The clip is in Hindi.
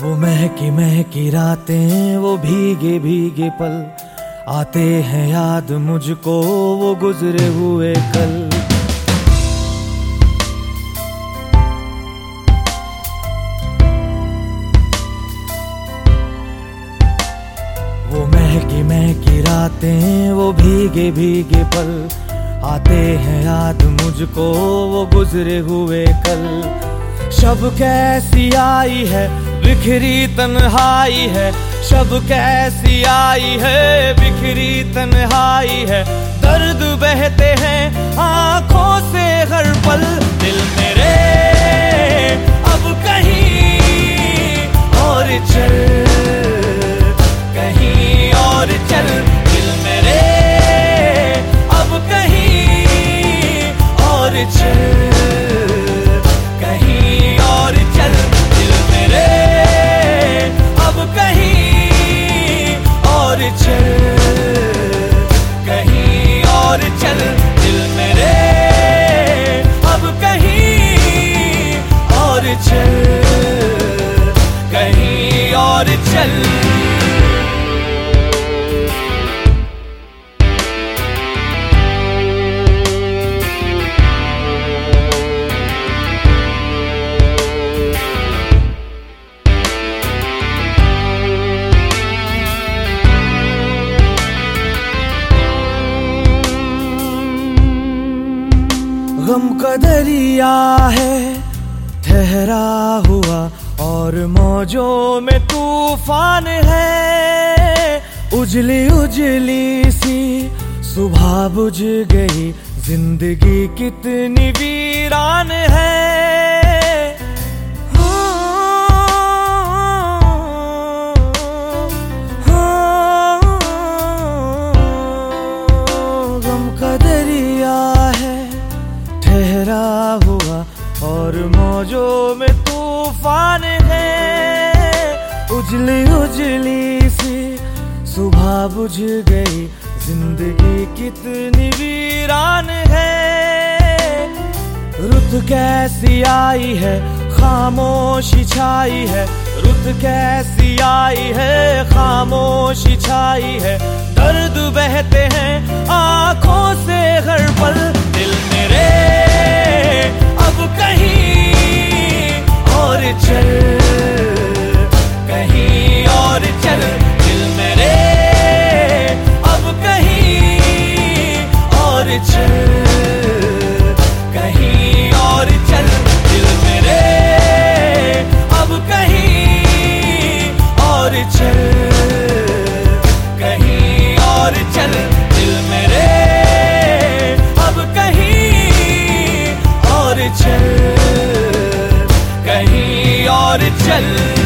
वो महकी महकी रातें, वो भीगे भीगे पल, आते हैं याद मुझको वो गुजरे हुए कल। वो महकी महकी रातें, वो भीगे भीगे पल, आते हैं याद मुझको वो गुजरे हुए कल। शब कैसी आई है बिखरी तन्हाई है, शब कैसी आई है बिखरी तन्हाई है। दर्द बहते हैं आंखों से हर पल, दिल मेरे अब कहीं और चल, कहीं और चल। दिल मेरे अब कहीं और चल, कहीं और चल। दिल मेरे अब कहीं और चल, कहीं और चल। दिल मेरे अब कहीं और चल, कहीं और चल। गम का दरिया है ठहरा हुआ और मौजों में तूफान है। उजली उजली सी सुबह बुझ गई, जिंदगी कितनी वीरान है। गम का दरिया है ठहरा हुआ और मौजों में तूफान है। उजली उजली सी सुबह बुझ गई, जिंदगी कितनी वीरान है। रुत कैसी आई है खामोशी छाई है, रुत कैसी आई है खामोशी छाई है। दर्द बहते हैं आंखों से हर पल, दिल मेरे अब कहीं और चल, कहीं और चल। दिल मेरे अब कहीं और चल, कहीं और चल। दिल मेरे अब कहीं और चल, कहीं और चल। दिल मेरे अब कहीं और चल, कहीं और चल।